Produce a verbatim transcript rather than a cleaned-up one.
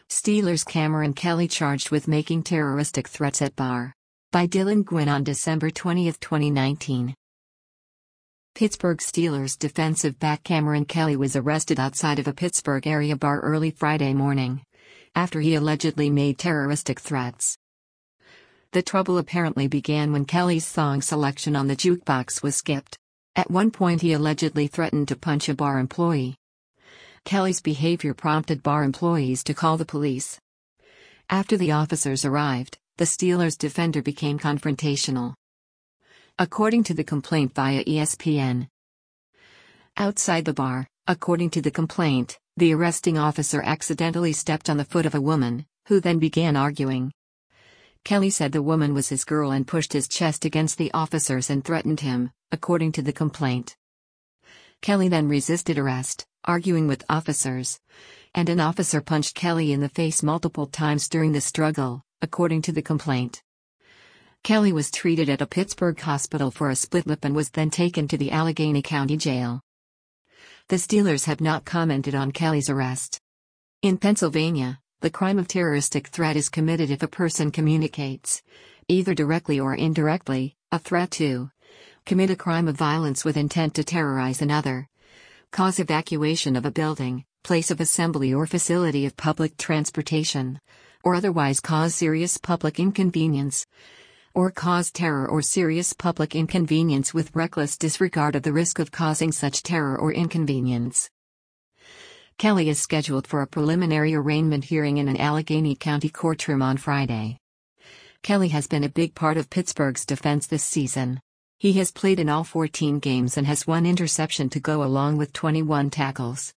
Steelers Cameron Kelly charged with making terroristic threats at bar. By Dylan Gwynn on December twentieth, twenty nineteen. Pittsburgh Steelers defensive back Cameron Kelly was arrested outside of a Pittsburgh area bar early Friday morning, after he allegedly made terroristic threats. The trouble apparently began when Kelly's song selection on the jukebox was skipped. At one point he allegedly threatened to punch a bar employee. Kelly's behavior prompted bar employees to call the police. After the officers arrived, the Steelers defender became confrontational. According to the complaint via E S P N. Outside the bar, according to the complaint, the arresting officer accidentally stepped on the foot of a woman, who then began arguing. Kelly said the woman was his girl and pushed his chest against the officers and threatened him, according to the complaint. Kelly then resisted arrest, arguing with officers, and an officer punched Kelly in the face multiple times during the struggle, according to the complaint. Kelly was treated at a Pittsburgh hospital for a split lip and was then taken to the Allegheny County Jail. The Steelers have not commented on Kelly's arrest. In Pennsylvania, the crime of terroristic threat is committed if a person communicates, either directly or indirectly, a threat to commit a crime of violence with intent to terrorize another, cause evacuation of a building, place of assembly or facility of public transportation, or otherwise cause serious public inconvenience, or cause terror or serious public inconvenience with reckless disregard of the risk of causing such terror or inconvenience. Kelly is scheduled for a preliminary arraignment hearing in an Allegheny County courtroom on Friday. Kelly has been a big part of Pittsburgh's defense this season. He has played in all fourteen games and has one interception to go along with twenty-one tackles.